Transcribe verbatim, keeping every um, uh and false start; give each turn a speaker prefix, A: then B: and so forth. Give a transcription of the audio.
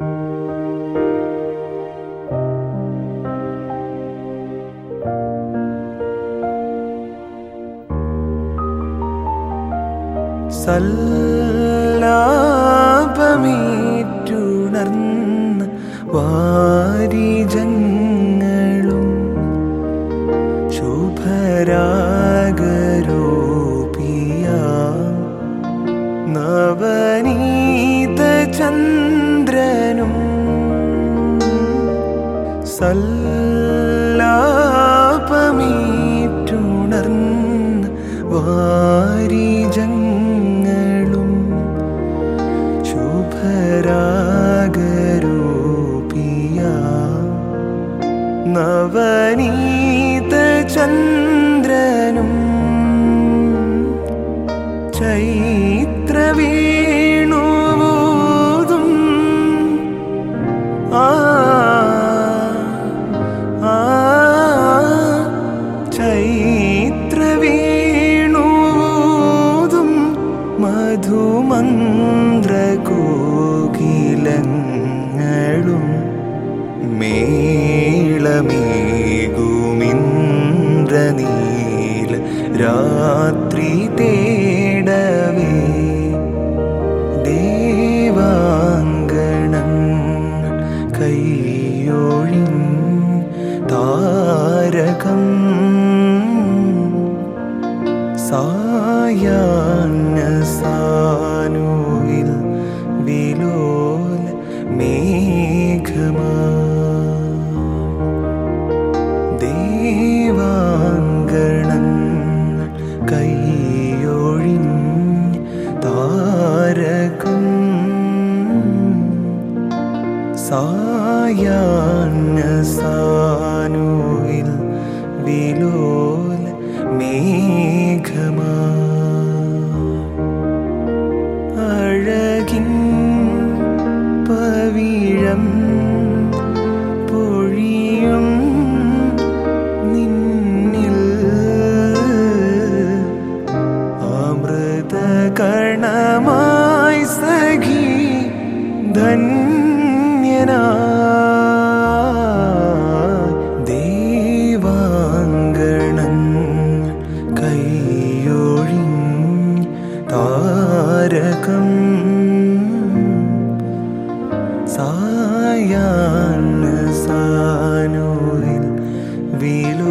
A: സല്ലാപമേറ്റുണർന്ന വാരിജങ്ങളും ശുഭരാഗരൂപിയ നവനീത ചന്ദ്രനും സല്ലാപമേറ്റുണർന്ന വാരിജങ്ങളും ശുഭരാഗരൂപിയ നവനീത ചന്ദ്രനും ചൈത്രവേണുവോതും ആ ആ ചൈത്രവേണുവോതും മധുമന്ത്രകോകിലങ്ങളും മേളമേകുമിന്ദ്രനീല രാത്രി തേടവേ ദേവാങ്കണം കൈയൊഴിൻ താരകം സായാഹ്ന സാനുവിൽ വിലോല മേഘമാ ദേവാങ്കണം കൈയൊഴിൻ താരകം സായാഹ്ന സാനുവിൽ വിലോല മേഘമാ അഴകിൻ പവിഴം പൊഴിയും നിന്നിൽ അമൃതകണമായി സഖി ധന്യനായി ദേവാങ്കണം കൈയൊഴിൻ താരകം സായാഹ്ന സാനുവിൽ വിലോ